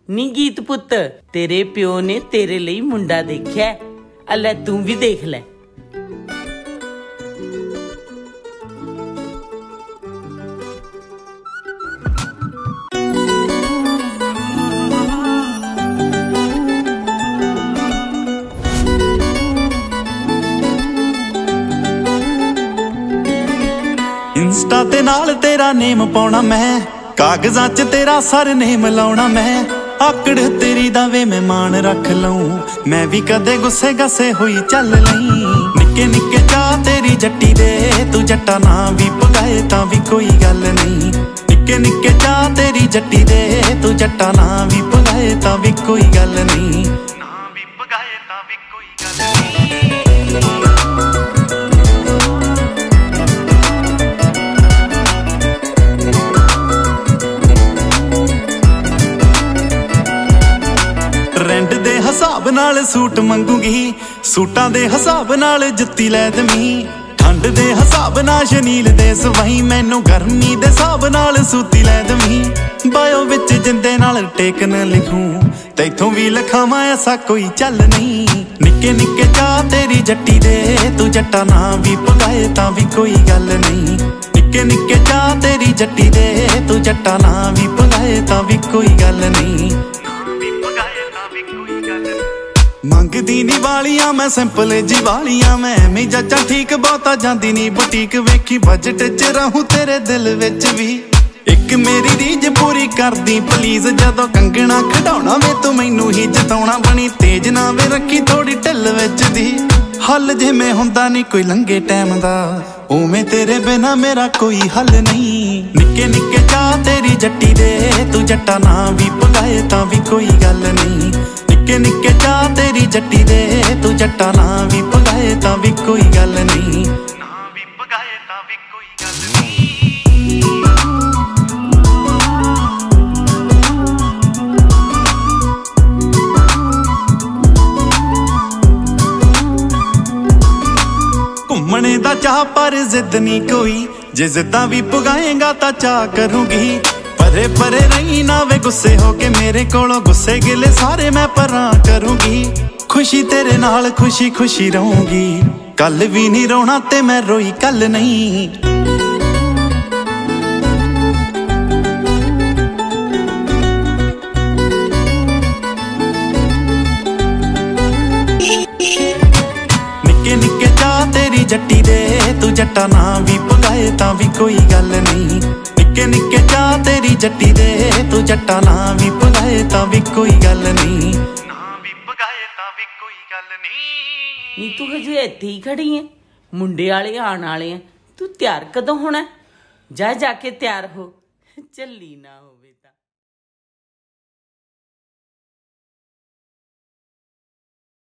ਨੀ ਗੀਤ ਪੁੱਤ, ਤੇਰੇ ਪਿਓ ਨੇ ਤੇਰੇ ਲਈ ਮੁੰਡਾ ਦੇਖਿਆ, ਲੈ ਤੂੰ ਵੀ ਦੇਖ ਲੈ। इंस्टा ते नाल तेरा नेम पाउणा मैं, कागजां च तेरा सर नेम लाउणा मैं, आकड़ तेरी दा वे मैं मान रख लऊं, मैं भी कदे गुस्से गस्से होई चल लई। निक्के निक्के चाह तेरी जट्टी दे, तू जट्टा ना भी पगाए तां भी कोई गल नहीं। निक्के निक्के चाह तेरी जट्टी दे, तू जट्टा ना भी पगाए तां भी कोई गल नहीं। ट्रेंड दे हिसाब नाल सूट मंगूगी, सूटां दे हिसाब नाल जुत्ती लै दमी। ठंड दे हिसाब नाल शनील दे सवाई, मैनू गर्मी दे हिसाब नाल सूती लै दमी। बायो विच जिंदे नाल टेक न लिखूं, तैथों भी लिखावां ऐसा कोई चल नहीं। निक्के निक्के चाह तेरी जट्टी दे, तू जट्टा ना भी पगाए तां भी कोई गल नहीं। निक्के निक्के चाह तेरी जट्टी दे, तू जट्टा ना भी पगाए तां भी कोई गल नहीं। मंगदी नी वालियां मैं सिंपल जी वालियां, मैं एवें जच्चा ठीक बहुता जांदी नी बुटीक। वेखी बजट च रहूं तेरे दिल विच भी, एक मेरी रीज पूरी कर दी प्लीज। जदों कंगना खड़ाउणा वे तू मैनू ही जताउणा, बनी तेज ना वे रखी थोड़ी ढिल विच दी। हल जिवें हुंदा नी कोई लंघे टैम दा, उवें तेरे बिना मेरा कोई हल नहीं। निक्के निक्के चाह तेरी जट्टी दे, तू जट्टा ना भी पगाए तां भी कोई गल नहीं। निक्के निक्के चाह तेरी जट्टी दे, तू जट्टा ना भी पगाए तां भी कोई गल नहीं। घूमने दा चाह पर जिद नी कोई, जे जिद्दां भी पुगाएगा तां चाह करूंगी। परे परे रही ना वे गुस्से होके मेरे कोलों, गुस्से गिले सारे मैं परां करूंगी। खुशी तेरे नाल खुशी खुशी रहूंगी, कल भी नहीं रोना ते मैं रोई कल नहीं। निक्के निक्के चाह तेरी जट्टी दे, तू जट्टा ना भी पगाए तां भी कोई गल नहीं। निक्के निक्के चाह तेरी जट्टी दे, तू जट्टा ना भी पगाए तां भी कोई गल नहीं। ਨੀ ਤੂੰ ਹਜੇ ਇੱਥੇ ਹੀ ਖੜੀ ਹੈ, ਮੁੰਡੇ ਵਾਲੇ ਆਉਣ ਵਾਲੇ ਆ, ਤੂੰ ਤਿਆਰ ਕਦੋਂ ਹੋਣਾ? ਜਾ ਕੇ ਤਿਆਰ ਹੋ, ਚੱਲੀ ਨਾ ਹੋਵੇ ਤਾਂ।